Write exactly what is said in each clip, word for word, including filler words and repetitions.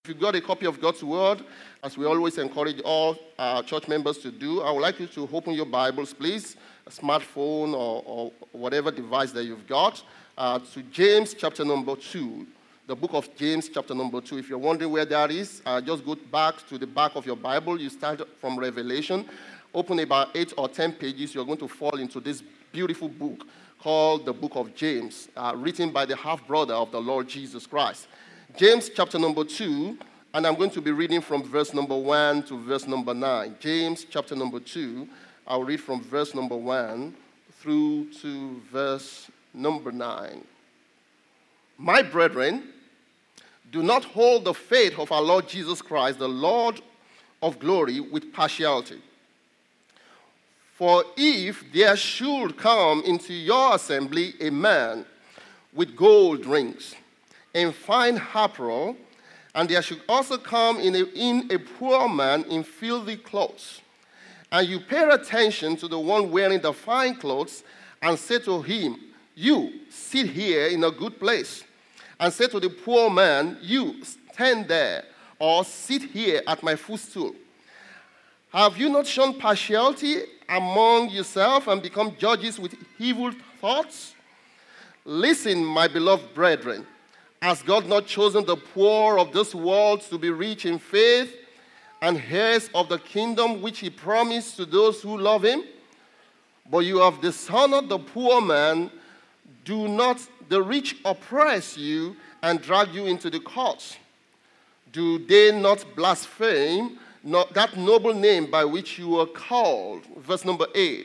If you've got a copy of God's Word, as we always encourage all uh, church members to do, I would like you to open your Bibles, please, a smartphone or, or whatever device that you've got, uh, to James chapter number two, the book of James chapter number two. If you're wondering where that is, uh, just go back to the back of your Bible. You start from Revelation, open about eight or ten pages. You're going to fall into this beautiful book called the book of James, uh, written by the half-brother of the Lord Jesus Christ. James chapter number two, and I'm going to be reading from verse number one to verse number nine. James chapter number two, I'll read from verse number one through to verse number nine. My brethren, do not hold the faith of our Lord Jesus Christ, the Lord of glory, with partiality. For if there should come into your assembly a man with gold rings and fine apparel, and there should also come in a, in a poor man in filthy clothes, and you pay attention to the one wearing the fine clothes, and say to him, you sit here in a good place, and say to the poor man, you stand there, or sit here at my footstool. Have you not shown partiality among yourself and become judges with evil thoughts? Listen, my beloved brethren, has God not chosen the poor of this world to be rich in faith and heirs of the kingdom which he promised to those who love him? But you have dishonored the poor man. Do not the rich oppress you and drag you into the courts? Do they not blaspheme not that noble name by which you were called? Verse number eight.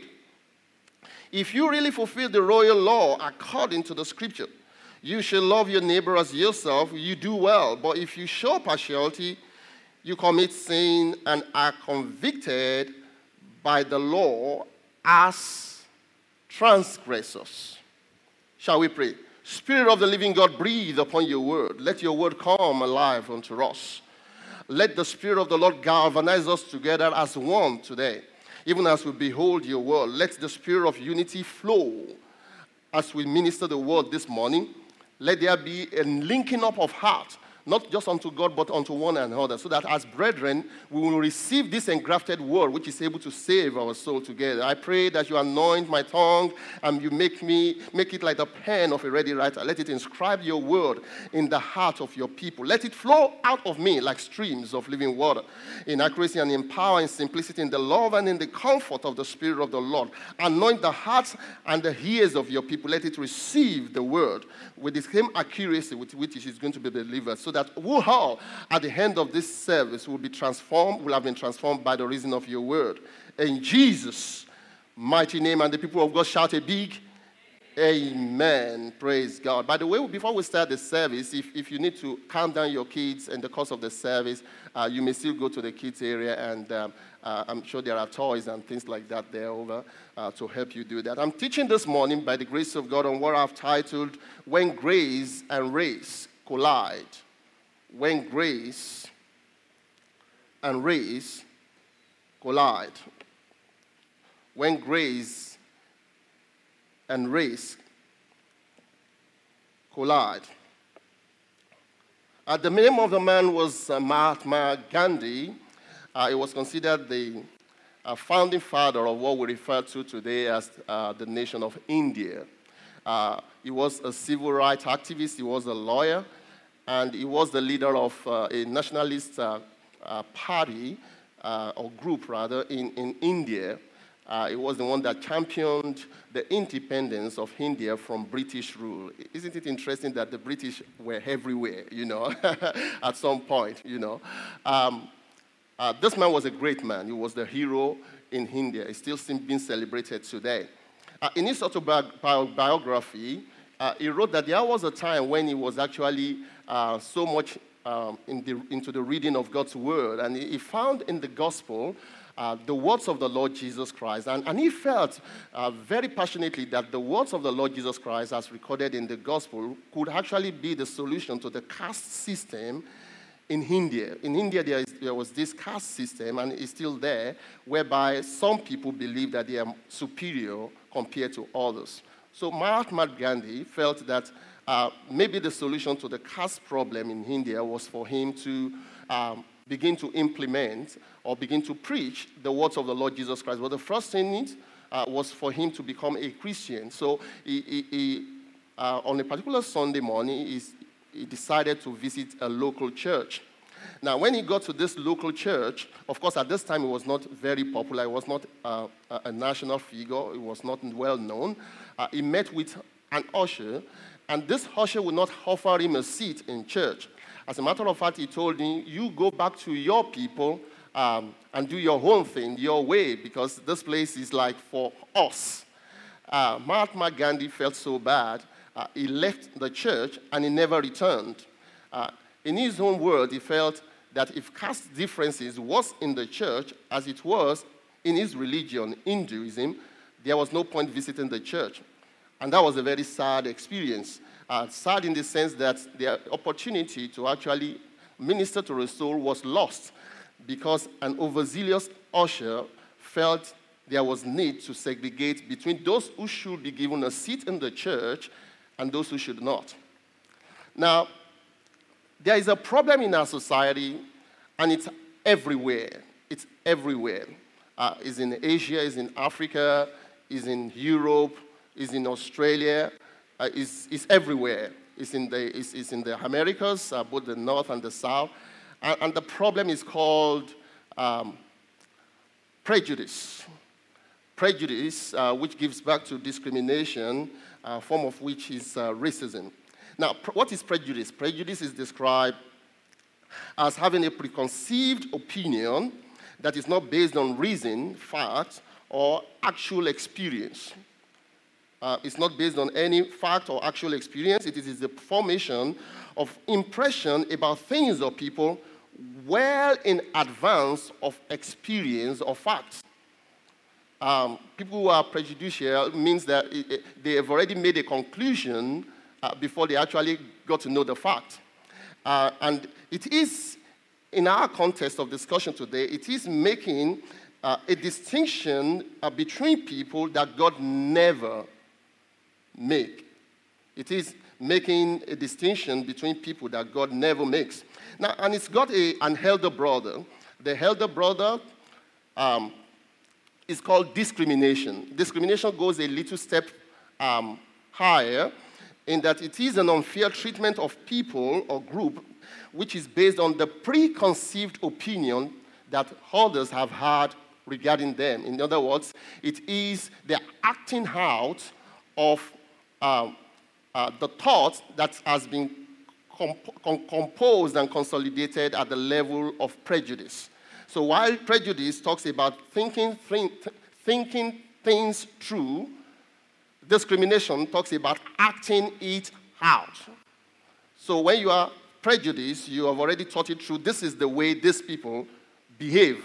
If you really fulfill the royal law according to the scripture, you shall love your neighbor as yourself, you do well. But if you show partiality, you commit sin and are convicted by the law as transgressors. Shall we pray? Spirit of the living God, breathe upon your word. Let your word come alive unto us. Let the Spirit of the Lord galvanize us together as one today. Even as we behold your word, let the spirit of unity flow as we minister the word this morning. Let there be a linking up of heart, not just unto God, but unto one another, so that as brethren, we will receive this engrafted word, which is able to save our soul together. I pray that you anoint my tongue, and you make me make it like the pen of a ready writer. Let it inscribe your word in the heart of your people. Let it flow out of me like streams of living water, in accuracy and in power and simplicity, in the love and in the comfort of the Spirit of the Lord. Anoint the hearts and the ears of your people. Let it receive the word with the same accuracy with which it is going to be delivered, so that we all, at the end of this service, will be transformed, will have been transformed by the reason of your word. In Jesus' mighty name, and the people of God shout a big amen. Praise God. By the way, before we start the service, if, if you need to calm down your kids in the course of the service, uh, you may still go to the kids area, and um, uh, I'm sure there are toys and things like that there over uh, to help you do that. I'm teaching this morning, by the grace of God, on what I've titled, When Grace and Race Collide. When grace and race collide. When grace and race collide. Uh, the name of the man was uh, Mahatma Gandhi. Uh, he was considered the uh, founding father of what we refer to today as uh, the nation of India. Uh, he was a civil rights activist. He was a lawyer. And he was the leader of uh, a nationalist uh, uh, party, uh, or group rather, in, in India. Uh, he was the one that championed the independence of India from British rule. Isn't it interesting that the British were everywhere, you know, at some point, you know? Um, uh, this man was a great man. He was the hero in India. He's still being celebrated today. Uh, in his autobiography, uh, he wrote that there was a time when he was actually Uh, so much um, in the, into the reading of God's word, and he, he found in the gospel uh, the words of the Lord Jesus Christ, and, and he felt uh, very passionately that the words of the Lord Jesus Christ, as recorded in the gospel, could actually be the solution to the caste system in India. In India, there, is, there was this caste system, and it's still there, whereby some people believe that they are superior compared to others. So Mahatma Gandhi felt that uh, maybe the solution to the caste problem in India was for him to um, begin to implement or begin to preach the words of the Lord Jesus Christ. But the first thing uh, was for him to become a Christian. So he, he, he, uh, on a particular Sunday morning, he, he decided to visit a local church. Now, when he got to this local church, of course, at this time, it was not very popular. It was not uh, a national figure. It was not well known. Uh, he met with an usher, and this usher would not offer him a seat in church. As a matter of fact, he told him, you go back to your people um, and do your own thing, your way, because this place is like for us. Uh, Mahatma Gandhi felt so bad, uh, he left the church and he never returned. Uh, in his own word, he felt that if caste differences was in the church as it was in his religion, Hinduism, there was no point visiting the church. And that was a very sad experience. Uh, sad in the sense that the opportunity to actually minister to a soul was lost because an overzealous usher felt there was need to segregate between those who should be given a seat in the church and those who should not. Now, there is a problem in our society, and it's everywhere. It's everywhere. Uh, it's in Asia, it's in Africa, it's in Europe, it's in Australia. Uh, is, is everywhere. It's in the, it's, it's in the Americas, uh, both the North and the South. And, and the problem is called um, prejudice. Prejudice, uh, which gives back to discrimination, a form of which is uh, racism. Now, pr- what is prejudice? Prejudice is described as having a preconceived opinion that is not based on reason, fact, or actual experience. Uh, it's not based on any fact or actual experience. It is the formation of impression about things or people well in advance of experience or facts. Um, people who are prejudicial means that it, it, they have already made a conclusion uh, before they actually got to know the fact. Uh, and it is, in our context of discussion today, it is making uh, a distinction uh, between people that God never make. It is making a distinction between people that God never makes. Now, and it's got a, an elder brother. The elder brother um, is called discrimination. Discrimination goes a little step um, higher in that it is an unfair treatment of people or group which is based on the preconceived opinion that others have had regarding them. In other words, it is the acting out of Um, uh, the thought that has been comp- com- composed and consolidated at the level of prejudice. So while prejudice talks about thinking, think, thinking things through, discrimination talks about acting it out. So when you are prejudiced, you have already thought it through. This is the way these people behave.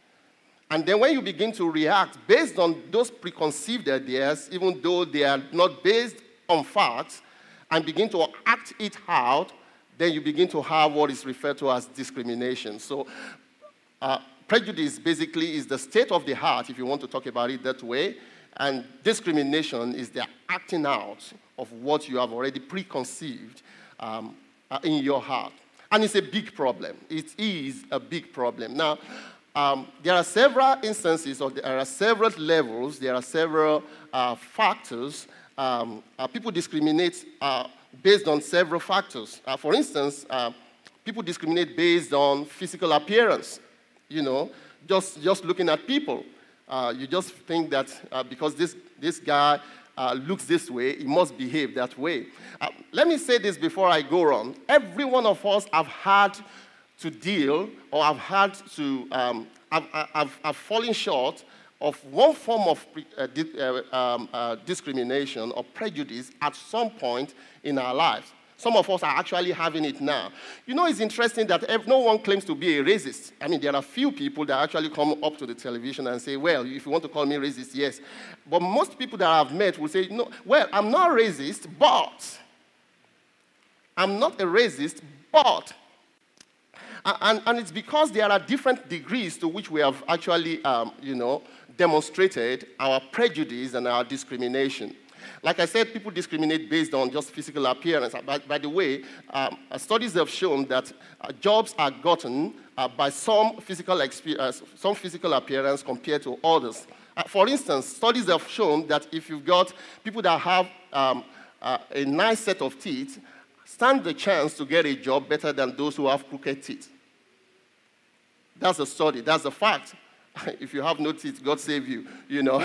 And then when you begin to react based on those preconceived ideas, even though they are not based on facts, and begin to act it out, then you begin to have what is referred to as discrimination. So uh, prejudice basically is the state of the heart, if you want to talk about it that way, and discrimination is the acting out of what you have already preconceived um, uh, in your heart. And it's a big problem. It is a big problem. Now, Um, there are several instances, or there are several levels, there are several uh, factors. Um, uh, people discriminate uh, based on several factors. Uh, for instance, uh, people discriminate based on physical appearance. You know, just, just looking at people. Uh, you just think that uh, because this, this guy uh, looks this way, he must behave that way. Uh, let me say this before I go on. Every one of us have had to deal, or I've had to, um, I've, I've, I've fallen short of one form of uh, di- uh, um, uh, discrimination or prejudice at some point in our lives. Some of us are actually having it now. You know, it's interesting that if no one claims to be a racist. I mean, there are few people that actually come up to the television and say, well, if you want to call me racist, yes. But most people that I've met will say, no, well, I'm not racist, but I'm not a racist, but And, and it's because there are different degrees to which we have actually, um, you know, demonstrated our prejudice and our discrimination. Like I said, people discriminate based on just physical appearance. By, by the way, um, studies have shown that uh, jobs are gotten uh, by some physical, experience, some physical appearance compared to others. Uh, for instance, studies have shown that if you've got people that have um, uh, a nice set of teeth, stand the chance to get a job better than those who have crooked teeth. That's a study. That's a fact. If you have no teeth, God save you. You know,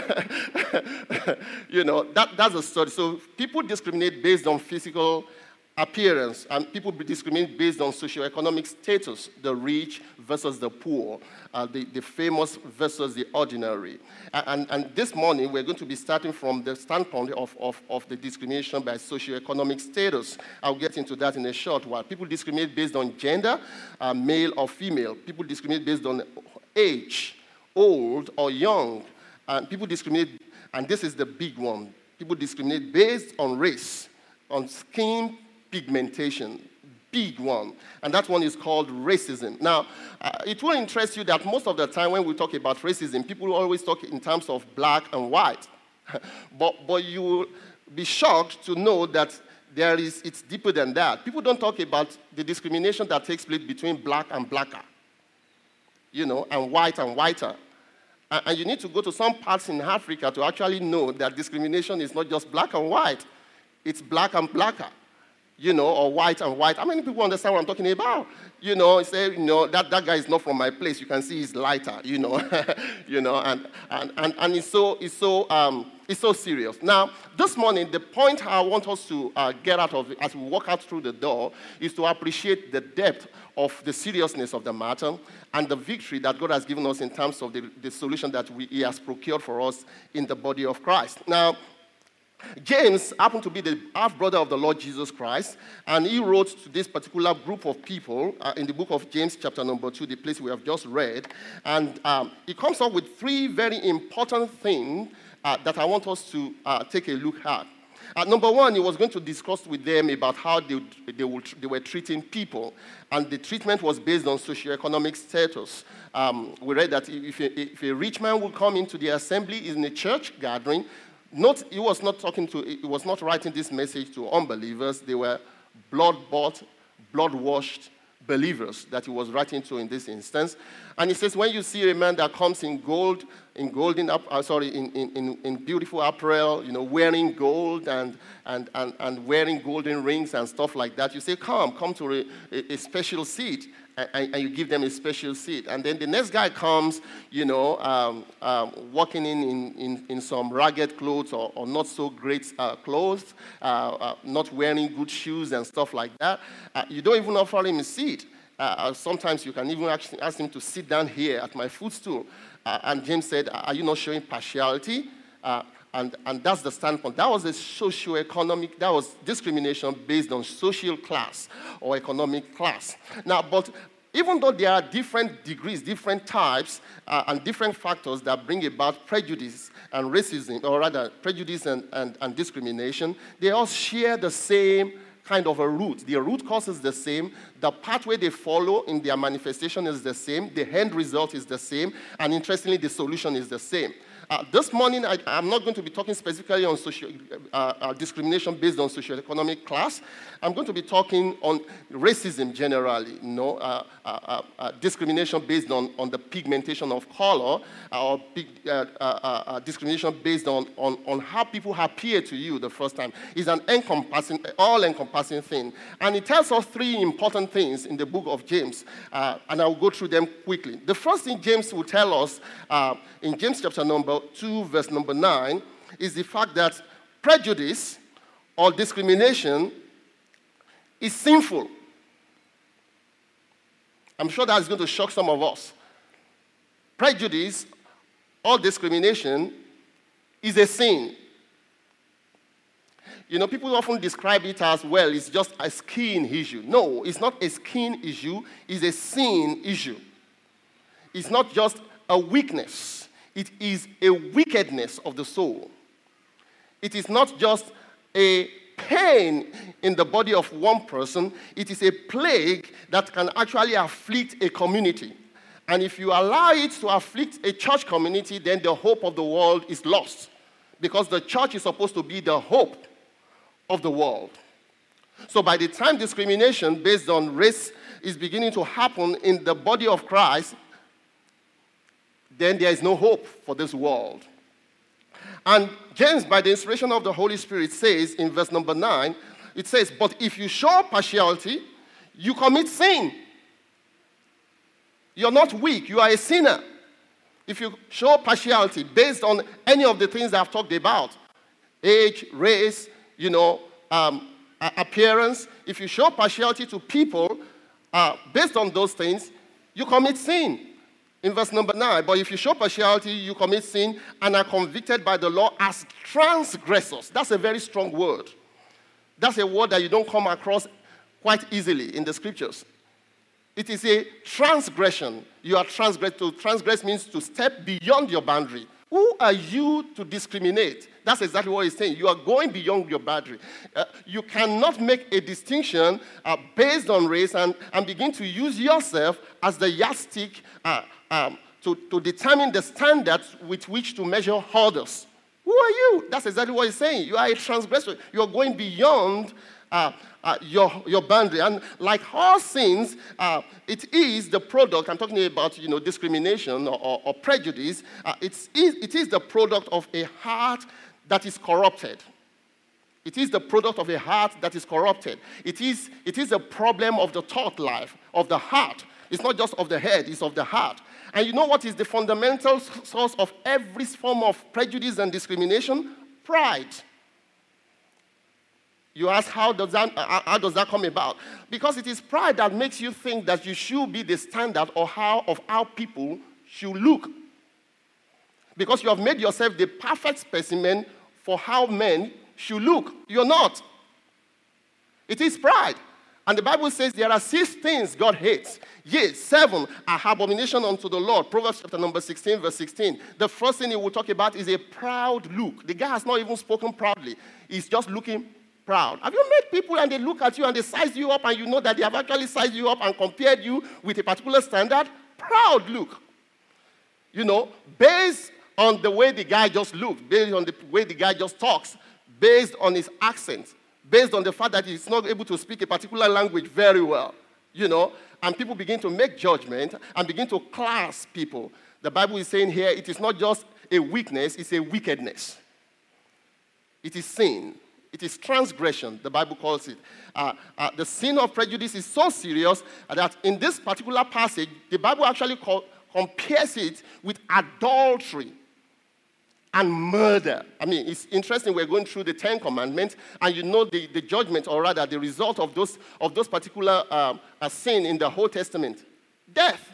you know that, that's a study. So people discriminate based on physical appearance, and people discriminate based on socioeconomic status, the rich versus the poor, uh, the, the famous versus the ordinary. And, and this morning, we're going to be starting from the standpoint of, of, of the discrimination by socioeconomic status. I'll get into that in a short while. People discriminate based on gender, uh, male or female. People discriminate based on age, old or young. And people discriminate, and this is the big one, people discriminate based on race, on skin pigmentation, big one. And that one is called racism. Now, uh, it will interest you that most of the time when we talk about racism, people always talk in terms of black and white. but, but you will be shocked to know that there is, it's deeper than that. People don't talk about the discrimination that takes place between black and blacker, you know, and white and whiter. And, and you need to go to some parts in Africa to actually know that discrimination is not just black and white, it's black and blacker. You know, or white and white. How many people understand what I'm talking about? You know, say, you know, that, that guy is not from my place. You can see he's lighter, you know, you know, and, and, and, and it's so, it's so, um, it's so serious. Now, this morning, the point I want us to uh, get out of it as we walk out through the door is to appreciate the depth of the seriousness of the matter and the victory that God has given us in terms of the, the solution that we, he has procured for us in the body of Christ. Now, James happened to be the half-brother of the Lord Jesus Christ, and he wrote to this particular group of people uh, in the book of James, chapter number two, the place we have just read, and um, he comes up with three very important things uh, that I want us to uh, take a look at. Uh, number one, he was going to discuss with them about how they, they, would, they were treating people, and the treatment was based on socioeconomic status. Um, we read that if a, if a rich man would come into the assembly in a church gathering, Not, he was not talking to, he was not writing this message to unbelievers. They were blood-bought, blood-washed believers that he was writing to in this instance. And he says, when you see a man that comes in gold, in golden, uh, sorry, in, in, in beautiful apparel, you know, wearing gold and, and, and, and wearing golden rings and stuff like that, you say, come, come to a, a, a special seat. And, and you give them a special seat. And then the next guy comes, you know, um, um, walking in in, in in some ragged clothes or, or not so great uh, clothes, uh, uh, not wearing good shoes and stuff like that. Uh, you don't even offer him a seat. Uh, sometimes you can even ask, ask him to sit down here at my footstool. Uh, and James said, are you not showing partiality? Uh, And, and that's the standpoint. That was a socio-economic, that was discrimination based on social class or economic class. Now, but even though there are different degrees, different types, uh, and different factors that bring about prejudice and racism, or rather prejudice and, and, and discrimination, they all share the same kind of a root. The root cause is the same. The pathway they follow in their manifestation is the same. The end result is the same. And interestingly, the solution is the same. Uh, this morning, I, I'm not going to be talking specifically on social, uh, uh, discrimination based on socioeconomic class. I'm going to be talking on racism generally, you know, uh, uh, uh, discrimination based on, on the pigmentation of color, uh, or big, uh, uh, uh, discrimination based on, on, on how people appear to you the first time. It's an encompassing, all-encompassing thing. And it tells us three important things in the book of James, uh, and I'll go through them quickly. The first thing James will tell us uh, in James chapter number two, verse number nine, is the fact that prejudice or discrimination is sinful. I'm sure that's going to shock some of us. Prejudice or discrimination is a sin. You know, people often describe it as, well, it's just a skin issue. No, it's not a skin issue, it's a sin issue. It's not just a weakness. It is a wickedness of the soul. It is not just a pain in the body of one person. It is a plague that can actually afflict a community. And if you allow it to afflict a church community, then the hope of the world is lost. because the church is supposed to be the hope of the world. So by the time discrimination based on race is beginning to happen in the body of Christ, then there is no hope for this world. And James, by the inspiration of the Holy Spirit, says in verse number nine, it says, but if you show partiality, you commit sin. You're not weak, you are a sinner. If you show partiality based on any of the things I've talked about, age, race, you know, um, appearance, if you show partiality to people uh, based on those things, you commit sin. In verse number nine, but if you show partiality, you commit sin and are convicted by the law as transgressors. That's a very strong word. That's a word that you don't come across quite easily in the scriptures. It is a transgression. You are transgress. To transgress means to step beyond your boundary. Who are you to discriminate? That's exactly what he's saying. You are going beyond your boundary. Uh, you cannot make a distinction uh, based on race and, and begin to use yourself as the yardstick uh, um, to, to determine the standards with which to measure others. Who are you? That's exactly what he's saying. You are a transgressor. You are going beyond uh, uh, your, your boundary. And like all sins, uh, it is the product, I'm talking about, you know, discrimination or, or, or prejudice. Uh, it's, it is the product of a heart that is corrupted. It is the product of a heart that is corrupted. It is, it is a problem of the thought life, of the heart. It's not just of the head, it's of the heart. And you know what is the fundamental source of every form of prejudice and discrimination? Pride. You ask, how does that, how does that come about? Because it is pride that makes you think that you should be the standard or how of how people should look. Because you have made yourself the perfect specimen for how men should look. You're not. It is pride. And the Bible says there are six things God hates. Yea, seven are abomination unto the Lord. Proverbs chapter number sixteen, verse sixteen. The first thing he will talk about is a proud look. The guy has not even spoken proudly. He's just looking proud. Have you met people and they look at you and they size you up and you know that they have actually sized you up and compared you with a particular standard? Proud look. You know, based on the way the guy just looks, based on the way the guy just talks, based on his accent, based on the fact that he's not able to speak a particular language very well, you know, and people begin to make judgment and begin to class people. The Bible is saying here it is not just a weakness, it's a wickedness. It is sin. It is transgression, the Bible calls it. Uh, uh, the sin of prejudice is so serious that in this particular passage, the Bible actually call, compares it with adultery and murder. I mean, it's interesting, we're going through the Ten Commandments, and you know the, the judgment, or rather the result of those, of those particular um, uh, sin in the Old Testament. Death.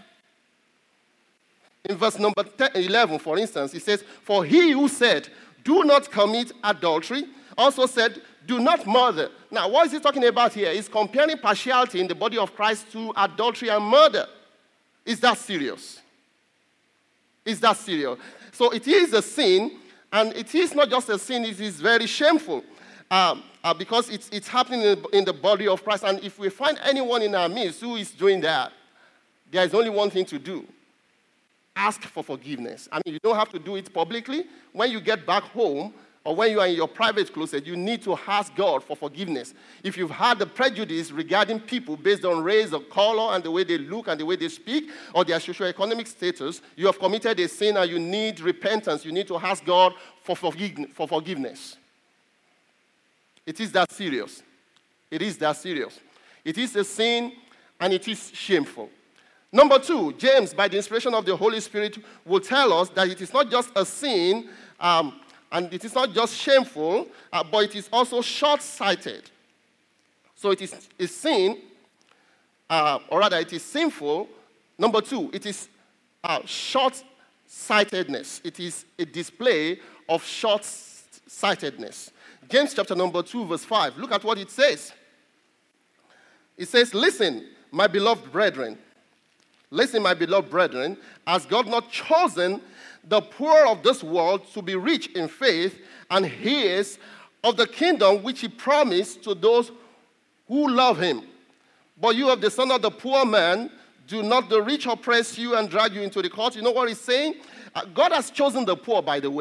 In verse number eleven, for instance, it says, for he who said, do not commit adultery, also said, do not murder. Now, what is he talking about here? He's comparing partiality in the body of Christ to adultery and murder. Is that serious? Is that serious? So it is a sin, and it is not just a sin, it is very shameful. Um, uh, because it's, it's happening in the, in the body of Christ. And if we find anyone in our midst who is doing that, there is only one thing to do. Ask for forgiveness. I mean, you don't have to do it publicly. When you get back home, or when you are in your private closet, you need to ask God for forgiveness. If you've had the prejudice regarding people based on race or color and the way they look and the way they speak, or their socioeconomic status, you have committed a sin and you need repentance. You need to ask God for, forgive- for forgiveness. It is that serious. It is that serious. It is a sin and it is shameful. Number two, James, by the inspiration of the Holy Spirit, will tell us that it is not just a sin, um, and it is not just shameful, uh, but it is also short-sighted. So it is a sin, uh, or rather it is sinful. Number two, it is uh, short-sightedness. It is a display of short-sightedness. James chapter number two, verse five. Look at what it says. It says, listen, my beloved brethren. Listen, my beloved brethren, has God not chosen the poor of this world to be rich in faith and heirs of the kingdom which he promised to those who love him? But you have the son of the poor man. Do not the rich oppress you and drag you into the court? You know what he's saying? Uh, God has chosen the poor, by the way.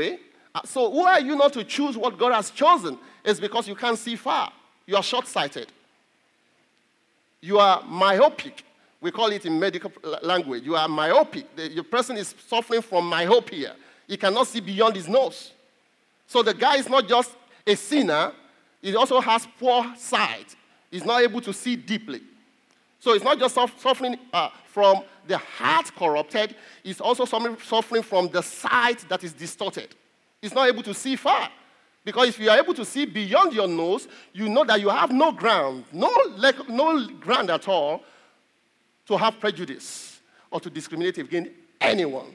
Uh, so who are you not to choose what God has chosen? It's because you can't see far. You are short-sighted. You are myopic. We call it in medical language. You are myopic. The, the person is suffering from myopia. He cannot see beyond his nose. So the guy is not just a sinner. He also has poor sight. He's not able to see deeply. So it's not just suffering uh, from the heart corrupted. He's also suffering from the sight that is distorted. He's not able to see far. Because if you are able to see beyond your nose, you know that you have no ground, no, no ground at all to have prejudice or to discriminate against anyone.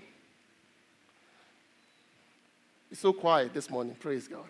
It's so quiet this morning. Praise God.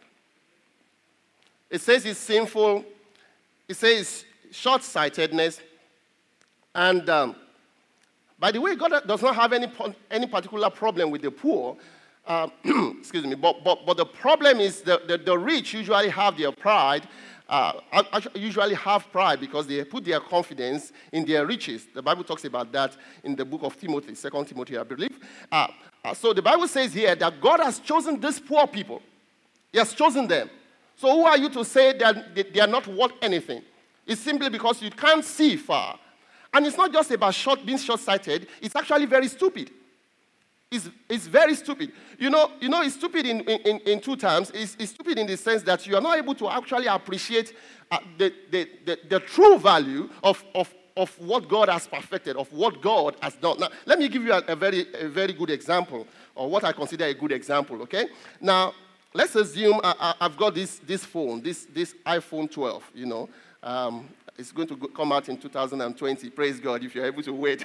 It says it's sinful. It says short-sightedness. And um, by the way, God does not have any, any particular problem with the poor. Uh, excuse me, but, but, but the problem is the, the, the rich usually have their pride, uh, usually have pride because they put their confidence in their riches. The Bible talks about that in the book of Timothy, Second Timothy, I believe. Uh, uh, so the Bible says here that God has chosen these poor people. He has chosen them. So who are you to say that they, they are not worth anything? It's simply because you can't see far. And it's not just about short, being short-sighted. It's actually very stupid. It's, it's very stupid. You know, you know, it's stupid in, in, in two terms. It's, it's stupid in the sense that you are not able to actually appreciate uh, the, the, the, the true value of, of, of what God has perfected, of what God has done. Now, let me give you a, a, very, a very good example, or what I consider a good example, okay? Now, let's assume I, I, I've got this, this phone, this, this iPhone twelve, you know. Um, It's going to go, come out in two thousand twenty. Praise God, if you're able to wait.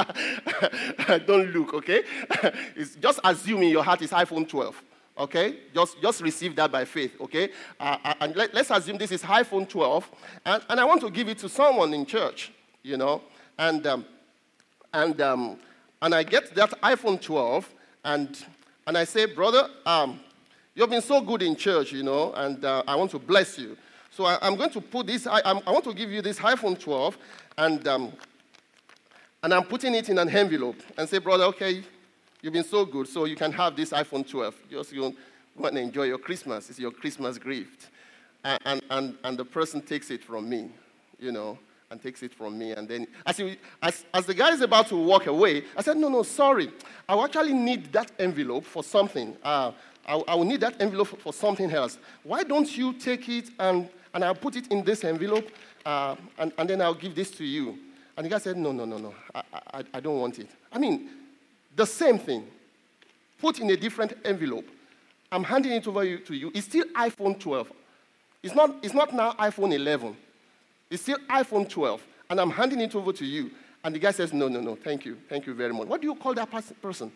Don't look, okay? It's just assume in your heart it's iPhone twelve, okay? Just, just receive that by faith, okay? Uh, and let, let's assume this is iPhone twelve, and, and I want to give it to someone in church, you know? And, um, and, um, and I get that iPhone twelve, and, and I say, brother, um, you've been so good in church, you know, and uh, I want to bless you. So I, I'm going to put this, I, I'm, I want to give you this iPhone twelve, and, um, and I'm putting it in an envelope and say, brother, okay, you've been so good, so you can have this iPhone twelve. Just you want to enjoy your Christmas. It's your Christmas gift. And, and, and, and the person takes it from me, you know, and takes it from me. And then as, he, as, as the guy is about to walk away, I said, no, no, sorry. I actually need that envelope for something. Uh, I, I will need that envelope for, for something else. Why don't you take it and... And I'll put it in this envelope, uh, and, and then I'll give this to you. And the guy said, no, no, no, no, I, I, I don't want it. I mean, the same thing, put in a different envelope. I'm handing it over to you. It's still iPhone twelve. It's not, it's not now iPhone eleven. It's still iPhone twelve. And I'm handing it over to you. And the guy says, no, no, no, thank you. Thank you very much. What do you call that person?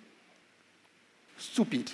Stupid.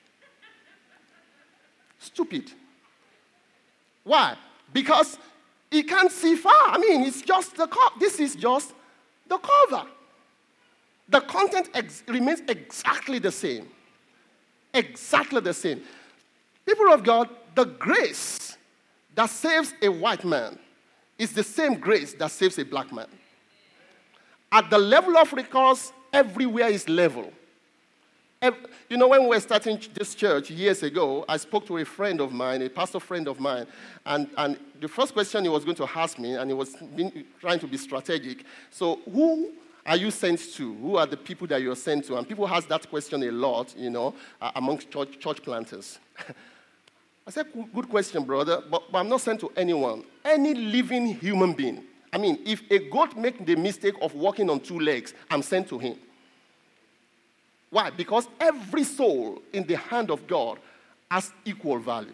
Stupid. Why? Because he can't see far. I mean, it's just the co- this is just the cover. The content ex- remains exactly the same. Exactly the same. People of God, the grace that saves a white man is the same grace that saves a black man. At the level of recourse, everywhere is level. You know, when we were starting this church years ago, I spoke to a friend of mine, a pastor friend of mine, and, and the first question he was going to ask me, and he was being, trying to be strategic, so who are you sent to? Who are the people that you're sent to? And people ask that question a lot, you know, uh, amongst church, church planters. I said, good question, brother, but, but I'm not sent to anyone. Any living human being. I mean, if a goat makes the mistake of walking on two legs, I'm sent to him. Why? Because every soul in the hand of God has equal value.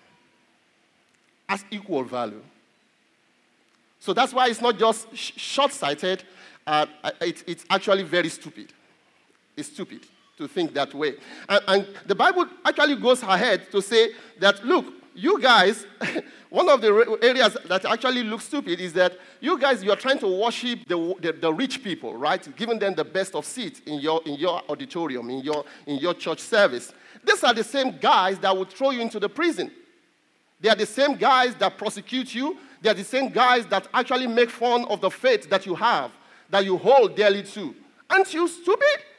Has equal value. So that's why it's not just sh- short-sighted, uh, it, it's actually very stupid. It's stupid to think that way. And, and the Bible actually goes ahead to say that, look, you guys, one of the areas that actually looks stupid is that you guys, you're trying to worship the, the, the rich people, right? Giving them the best of seats in your, in your auditorium, in your, in your church service. These are the same guys that will throw you into the prison. They are the same guys that prosecute you. They are the same guys that actually make fun of the faith that you have, that you hold dearly to. Aren't you stupid?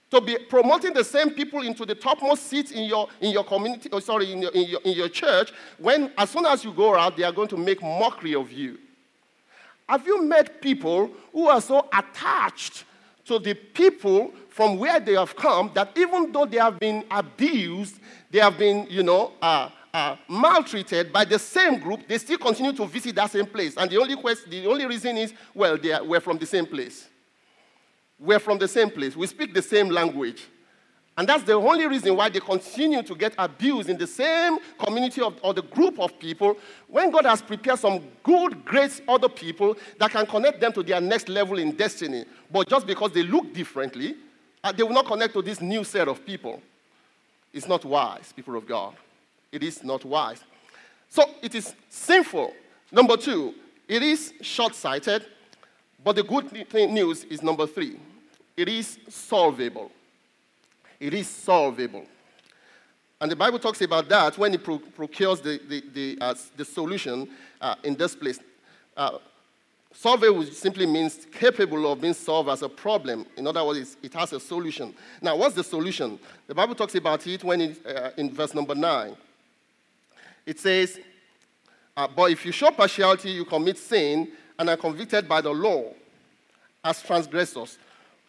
to be promoting the same people into the topmost seats in your in your community, or sorry, in your, in your in your church, when as soon as you go out, they are going to make mockery of you. Have you met people who are so attached to the people from where they have come that even though they have been abused, they have been, you know, uh, uh, maltreated by the same group, they still continue to visit that same place? And the only question, the only reason is, well, they are, we're from the same place. We're from the same place. We speak the same language. And that's the only reason why they continue to get abused in the same community of, or the group of people, when God has prepared some good, great other people that can connect them to their next level in destiny. But just because they look differently, uh, they will not connect to this new set of people. It's not wise, people of God. It is not wise. So it is sinful. Number two, it is short-sighted. But the good news is number three. It is solvable. It is solvable. And the Bible talks about that when it pro- procures the, the, the, uh, the solution uh, in this place. Uh, solvable simply means capable of being solved as a problem. In other words, it has a solution. Now, what's the solution? The Bible talks about it when it, uh, in verse number nine. It says, uh, but if you show partiality, you commit sin and are convicted by the law as transgressors.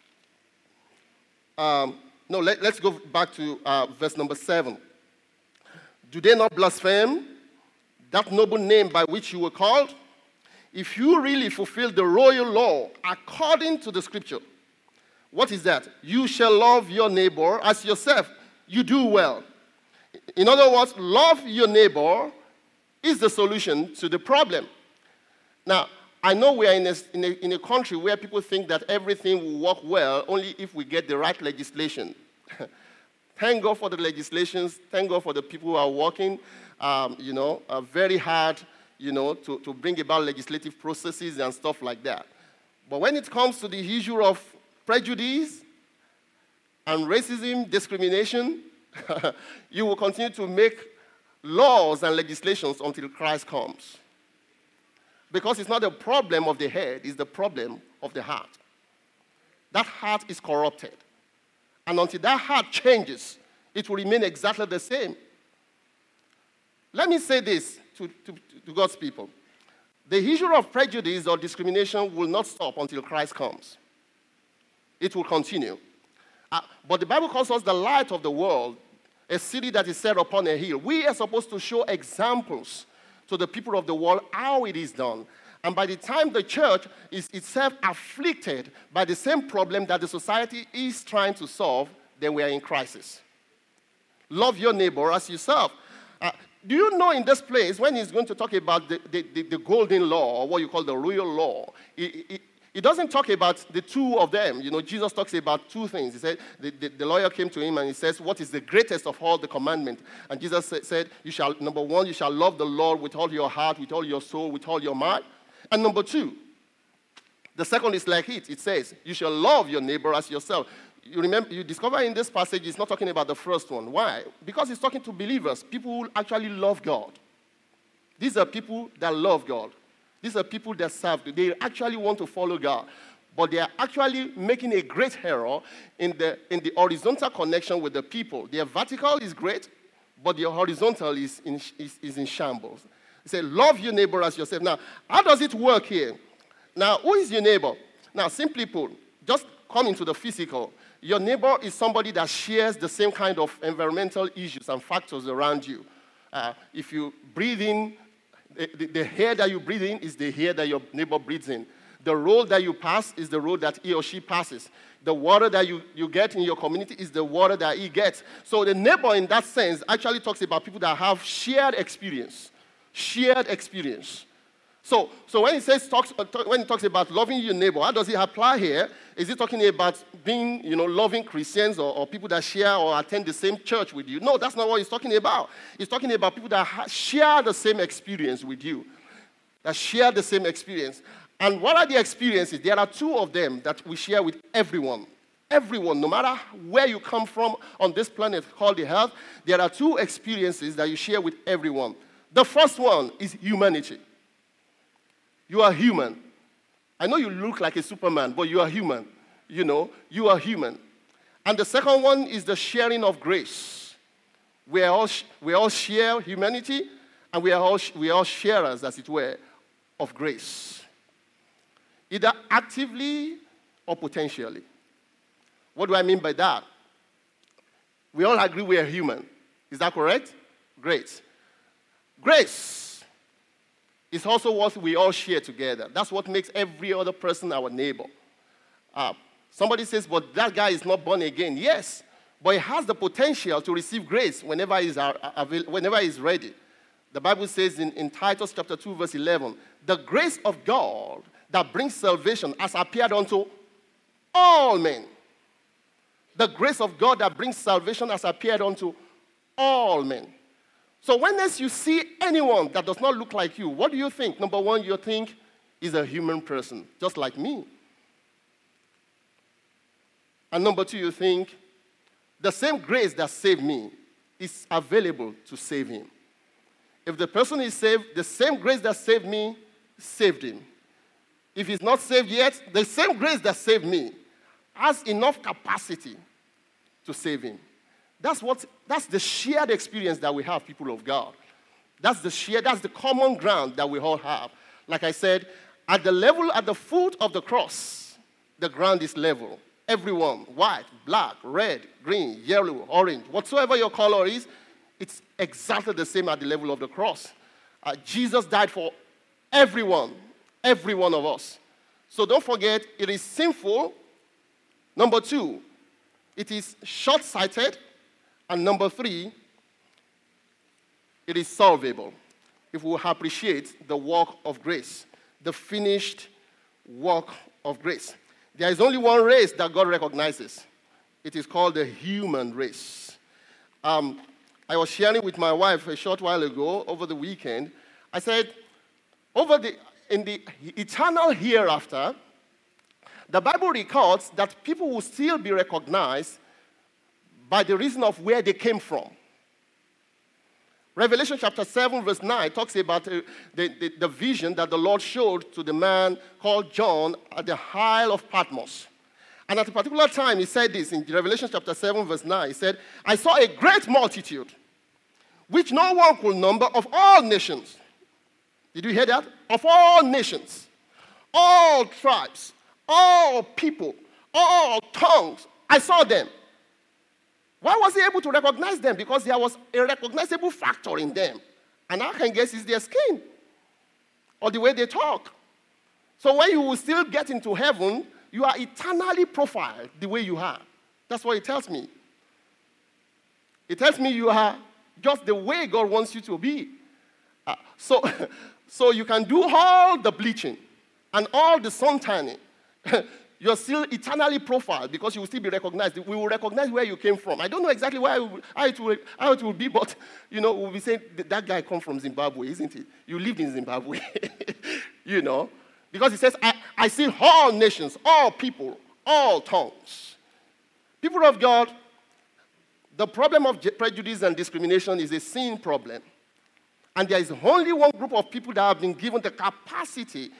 Um, no, let, let's go back to uh, verse number seven. Do they not blaspheme that noble name by which you were called? If you really fulfill the royal law according to the scripture, what is that? You shall love your neighbor as yourself. You do well. In other words, love your neighbor is the solution to the problem. Now, I know we are in a, in, a, in a country where people think that everything will work well only if we get the right legislation. Thank God for the legislations. Thank God for the people who are working, um, you know, uh, very hard, you know, to, to bring about legislative processes and stuff like that. But when it comes to the issue of prejudice and racism, discrimination, you will continue to make laws and legislations until Christ comes. Because it's not the problem of the head, it's the problem of the heart. That heart is corrupted. And until that heart changes, it will remain exactly the same. Let me say this to, to, to God's people. The issue of prejudice or discrimination will not stop until Christ comes. It will continue. Uh, but the Bible calls us the light of the world, a city that is set upon a hill. We are supposed to show examples to the people of the world how it is done. And by the time the church is itself afflicted by the same problem that the society is trying to solve, then we are in crisis. Love your neighbor as yourself. Uh, do you know in this place, when he's going to talk about the, the, the, the golden law, or what you call the royal law, it, it, it doesn't talk about the two of them. You know, Jesus talks about two things. He said, the, the, the lawyer came to him and he says, what is the greatest of all the commandments? And Jesus said, you shall, number one, you shall love the Lord with all your heart, with all your soul, with all your mind. And number two, the second is like it. It says, you shall love your neighbor as yourself. You remember, you discover in this passage, it's not talking about the first one. Why? Because it's talking to believers, people who actually love God. These are people that love God. These are people that serve. They actually want to follow God. But they are actually making a great error in the, in the horizontal connection with the people. Their vertical is great, but their horizontal is in, is, is in shambles. He said, love your neighbor as yourself. Now, how does it work here? Now, who is your neighbor? Now, simply put, just come into the physical. Your neighbor is somebody that shares the same kind of environmental issues and factors around you. Uh, if you breathe in, the, the, the air that you breathe in is the air that your neighbor breathes in. The road that you pass is the road that he or she passes. The water that you, you get in your community is the water that he gets. So the neighbor in that sense actually talks about people that have shared experience. Shared experience. So, so when it says talks, when it talks about loving your neighbor, how does it apply here? Is it talking about being, you know, loving Christians or, or people that share or attend the same church with you? No, that's not what he's talking about. He's talking about people that ha- share the same experience with you, that share the same experience. And what are the experiences? There are two of them that we share with everyone. Everyone, no matter where you come from on this planet called the earth, there are two experiences that you share with everyone. The first one is humanity. You are human. I know you look like a Superman, but you are human. You know, you are human. And the second one is the sharing of grace. We are all, we all share humanity, and we are all, we are all sharers, as it were, of grace. Either actively or potentially. What do I mean by that? We all agree we are human. Is that correct? Great. Grace is also what we all share together. That's what makes every other person our neighbor. Uh, somebody says, but that guy is not born again. Yes, but he has the potential to receive grace whenever he's, uh, whenever he's ready. The Bible says in, in Titus chapter two, verse eleven, the grace of God that brings salvation has appeared unto all men. The grace of God that brings salvation has appeared unto all men. So whenever you see anyone that does not look like you, what do you think? Number one, you think is a human person, just like me. And number two, you think the same grace that saved me is available to save him. If the person is saved, the same grace that saved me saved him. If he's not saved yet, the same grace that saved me has enough capacity to save him. That's what that's the shared experience that we have, people of God. That's the shared, that's the common ground that we all have. Like I said, at the level, at the foot of the cross, the ground is level. Everyone, white, black, red, green, yellow, orange, whatsoever your color is, it's exactly the same at the level of the cross. Uh, Jesus died for everyone, every one of us. So don't forget, it is sinful. Number two, it is short-sighted. And number three, it is solvable if we appreciate the work of grace, the finished work of grace. There is only one race that God recognizes. It is called the human race. Um, I was sharing with my wife a short while ago over the weekend. I said, over the in the eternal hereafter, the Bible records that people will still be recognized by the reason of where they came from. Revelation chapter seven, verse nine talks about uh, the, the, the vision that the Lord showed to the man called John at the Isle of Patmos. And at a particular time, he said this in Revelation chapter seven, verse nine. He said, I saw a great multitude, which no one could number, of all nations. Did you hear that? Of all nations, all tribes, all people, all tongues. I saw them. Why was he able to recognize them? Because there was a recognizable factor in them. And I can guess it's their skin or the way they talk. So when you will still get into heaven, you are eternally profiled the way you are. That's what it tells me. It tells me you are just the way God wants you to be. Uh, so, so you can do all the bleaching and all the sun tanning. You're still eternally profiled because you will still be recognized. We will recognize where you came from. I don't know exactly why will, how, it will, how it will be, but you know, we'll be saying that guy comes from Zimbabwe, isn't it? You lived in Zimbabwe, you know, because it says, I, I see all nations, all people, all tongues. People of God, the problem of prejudice and discrimination is a sin problem. And there is only one group of people that have been given the capacity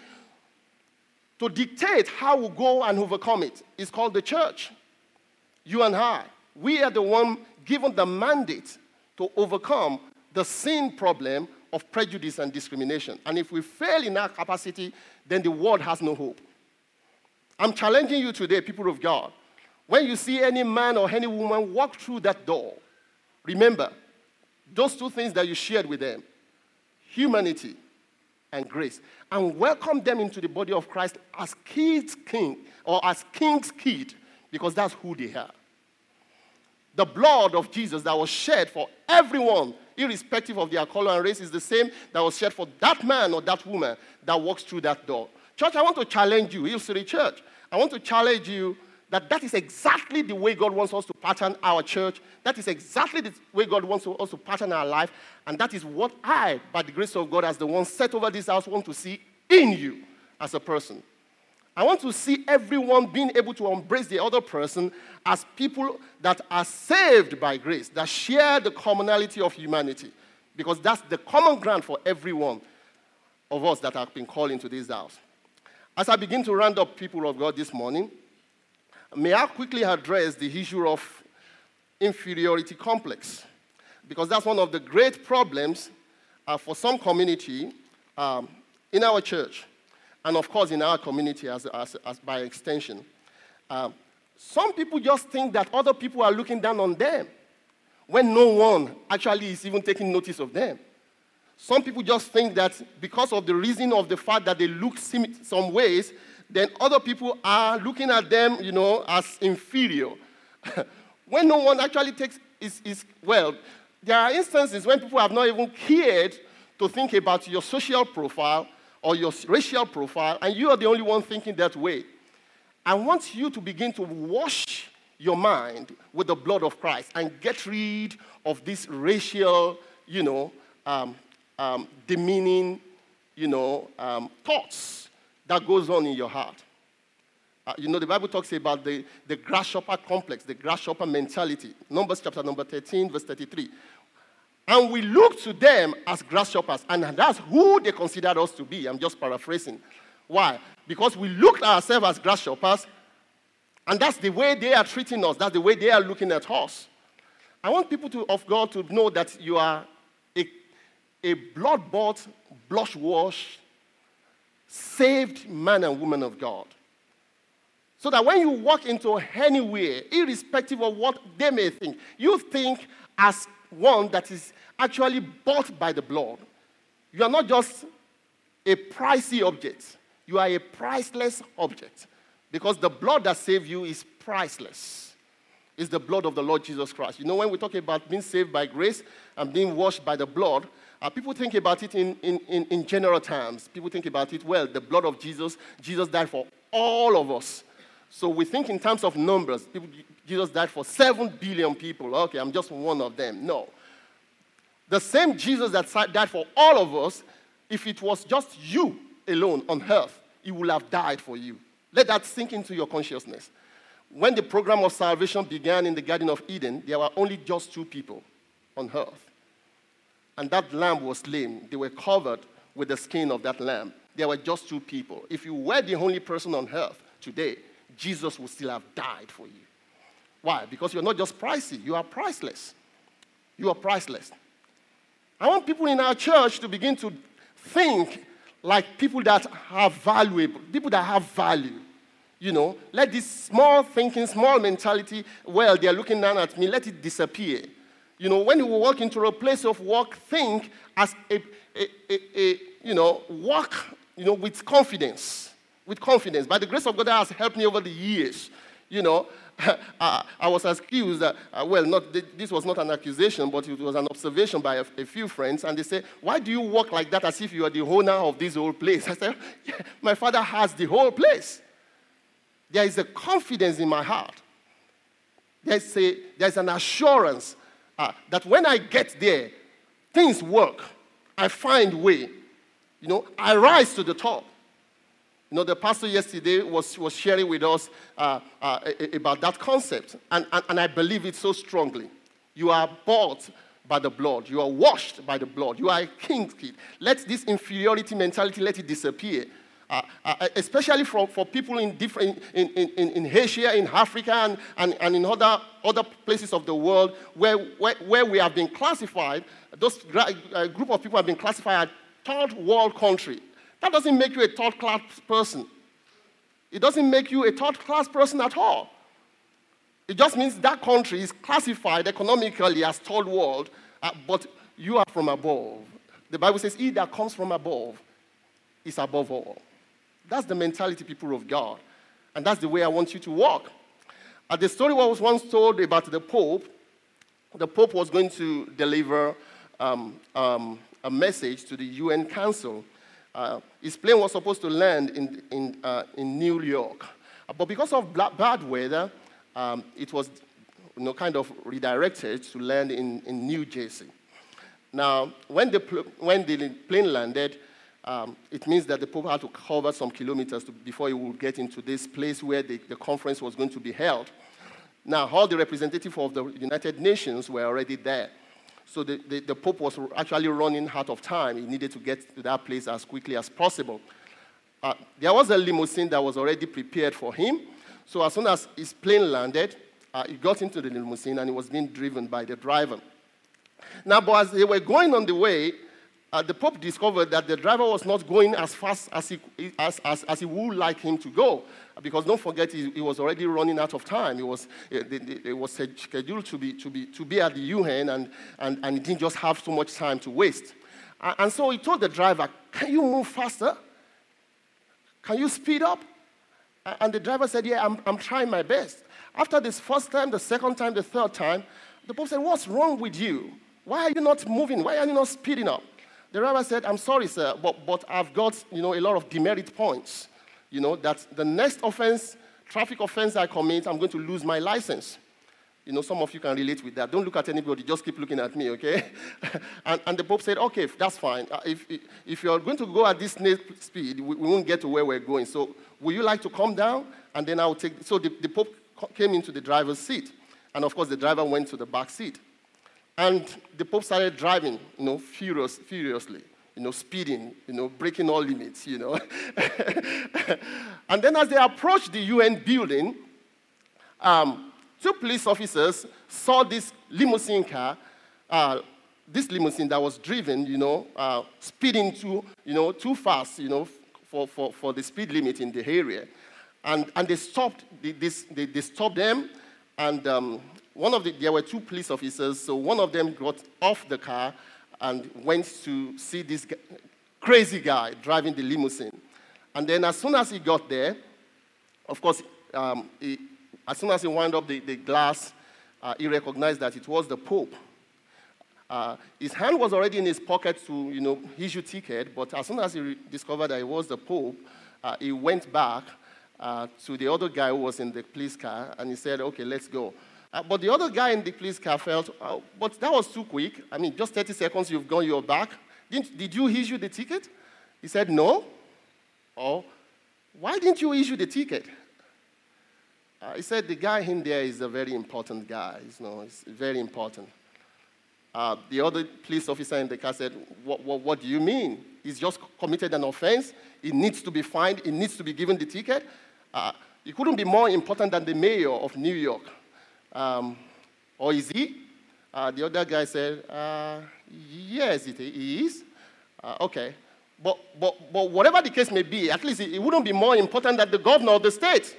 to dictate how we go and overcome it. It's called the church. You and I. We are the one given the mandate to overcome the sin problem of prejudice and discrimination. And if we fail in our capacity, then the world has no hope. I'm challenging you today, people of God. When you see any man or any woman walk through that door, remember those two things that you shared with them, humanity and grace, and welcome them into the body of Christ as kids king, or as king's kid, because that's who they are. The blood of Jesus that was shed for everyone, irrespective of their color and race, is the same that was shed for that man or that woman that walks through that door. Church, I want to challenge you, Hill City Church. I want to challenge you that that is exactly the way God wants us to pattern our church. That is exactly the way God wants us to pattern our life. And that is what I, by the grace of God, as the one set over this house, want to see in you as a person. I want to see everyone being able to embrace the other person as people that are saved by grace, that share the commonality of humanity. Because that's the common ground for every one of us that have been called into this house. As I begin to round up, people of God, this morning, may I quickly address the issue of inferiority complex, because that's one of the great problems uh, for some community um, in our church, and of course in our community as, as, as by extension. Uh, some people just think that other people are looking down on them when no one actually is even taking notice of them. Some people just think that because of the reason of the fact that they look sim- some ways, then other people are looking at them, you know, as inferior. When no one actually takes, is, is, well, there are instances when people have not even cared to think about your social profile or your racial profile, and you are the only one thinking that way. I want you to begin to wash your mind with the blood of Christ and get rid of this racial, you know, um, um, demeaning, you know, um, thoughts that goes on in your heart. Uh, you know, the Bible talks about the, the grasshopper complex, the grasshopper mentality. Numbers chapter number thirteen, verse thirty-three. And we look to them as grasshoppers, and that's who they considered us to be. I'm just paraphrasing. Why? Because we looked at ourselves as grasshoppers, and that's the way they are treating us. That's the way they are looking at us. I want people to, of God to know that you are a, a blood-bought, blush-washed, saved man and woman of God. So that when you walk into anywhere, irrespective of what they may think, you think as one that is actually bought by the blood. You are not just a pricey object. You are a priceless object. Because the blood that saved you is priceless. It's the blood of the Lord Jesus Christ. You know, when we talk about being saved by grace and being washed by the blood, uh, people think about it in, in, in, in general terms. People think about it, well, the blood of Jesus, Jesus died for all of us. So we think in terms of numbers. People, Jesus died for seven billion people. Okay, I'm just one of them. No. The same Jesus that died for all of us, if it was just you alone on earth, he would have died for you. Let that sink into your consciousness. When the program of salvation began in the Garden of Eden, there were only just two people on earth. And that lamb was slain. They were covered with the skin of that lamb. There were just two people. If you were the only person on earth today, Jesus would still have died for you. Why? Because you're not just pricey, you are priceless. You are priceless. I want people in our church to begin to think like people that are valuable, people that have value. You know, let this small thinking, small mentality, well, they're looking down at me, let it disappear. You know, when you walk into a place of work, think as a, a, a, a you know, walk, you know, with confidence. With confidence. By the grace of God, that has helped me over the years. You know, uh, I was accused, uh, well, not this was not an accusation, but it was an observation by a, a few friends, and they say, why do you walk like that as if you are the owner of this whole place? I said, yeah, my father has the whole place. There is a confidence in my heart. There's, a, there's an assurance uh, that when I get there, things work. I find way. You know, I rise to the top. You know, the pastor yesterday was, was sharing with us uh, uh, about that concept, and, and, and I believe it so strongly. You are bought by the blood. You are washed by the blood. You are a king's kid. Let this inferiority mentality, let it disappear, uh, uh, especially for, for people in, different, in, in, in Asia, in Africa, and, and, and in other, other places of the world where, where, where we have been classified. Those uh, group of people have been classified as third world country. That doesn't make you a third-class person. It doesn't make you a third-class person at all. It just means that country is classified economically as third world, uh, but you are from above. The Bible says, he that comes from above is above all. That's the mentality, people of God. And that's the way I want you to walk. Uh, the story was once told about the Pope. The Pope was going to deliver um, um, a message to the U N Council. Uh, his plane was supposed to land in, in, uh, in New York. Uh, but because of bla- bad weather, um, it was you know, kind of redirected to land in, in New Jersey. Now, when the, pl- when the plane landed, um, it means that the Pope had to cover some kilometers to, before he would get into this place where the, the conference was going to be held. Now, all the representatives of the United Nations were already there. So the, the, the Pope was actually running out of time. He needed to get to that place as quickly as possible. Uh, there was a limousine that was already prepared for him. So as soon as his plane landed, uh, he got into the limousine and he was being driven by the driver. Now, but as they were going on the way, uh, the Pope discovered that the driver was not going as fast as he, as, as, as he would like him to go. Because don't forget, he, he was already running out of time. He was, it was scheduled to be, to be, to be at the U N, and, and, and he didn't just have so much time to waste. And so he told the driver, can you move faster? Can you speed up? And the driver said, yeah, I'm, I'm trying my best. After this first time, the second time, the third time, the Pope said, what's wrong with you? Why are you not moving? Why are you not speeding up? The driver said, I'm sorry, sir, but, but I've got, you know, a lot of demerit points. You know, that the next offense, traffic offense I commit, I'm going to lose my license. You know, some of you can relate with that. Don't look at anybody, just keep looking at me, okay? and, and the Pope said, okay, that's fine. Uh, if, if you're going to go at this speed, we, we won't get to where we're going. So would you like to come down? And then I'll take, so the, the Pope came into the driver's seat. And of course, the driver went to the back seat. And the Pope started driving, you know, furious, furiously. You know, speeding, you know, breaking all limits, you know. And then as they approached the U N building, um, two police officers saw this limousine car, uh, this limousine that was driven, you know, uh, speeding too, you know, too fast, you know, for, for, for the speed limit in the area. And, and they stopped, they, this, they, they stopped them, and um, one of the, there were two police officers, so one of them got off the car and went to see this g- crazy guy driving the limousine. And then as soon as he got there, of course, um, he, as soon as he wound up the, the glass, uh, he recognized that it was the Pope. Uh, his hand was already in his pocket to, you know, issue ticket, but as soon as he re- discovered that it was the Pope, uh, he went back uh, to the other guy who was in the police car, and he said, okay, let's go. Uh, but the other guy in the police car felt, oh, but that was too quick. I mean, just thirty seconds, you've gone, you're back. Didn't, did you issue the ticket? He said, no. Oh, why didn't you issue the ticket? Uh, he said, the guy in there is a very important guy. You know, it's very important. Uh, the other police officer in the car said, what, what, what do you mean? He's just committed an offense. He needs to be fined. He needs to be given the ticket. Uh, he couldn't be more important than the mayor of New York. Um, or is he? Uh, the other guy said, uh, yes, it is. Uh, okay. But, but, but whatever the case may be, at least it, it wouldn't be more important than the governor of the state.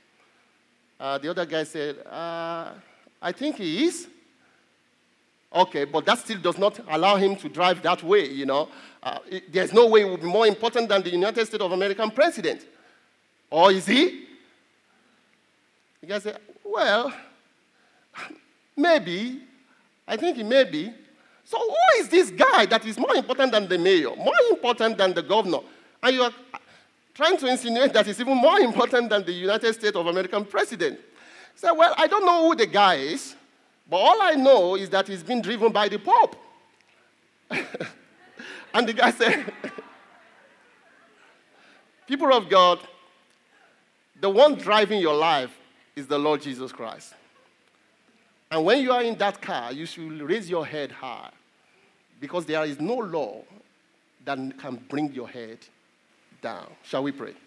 Uh, the other guy said, uh, I think he is. Okay, but that still does not allow him to drive that way, you know. Uh, it, there's no way it would be more important than the United States of American president. Or is he? The guy said, well, maybe. I think he may be. So who is this guy that is more important than the mayor, more important than the governor? And you are trying to insinuate that he's even more important than the United States of American president. He said, well, I don't know who the guy is, but all I know is that he's been driven by the Pope. And the guy said, people of God, the one driving your life is the Lord Jesus Christ. And when you are in that car, you should raise your head high, because there is no law that can bring your head down. Shall we pray?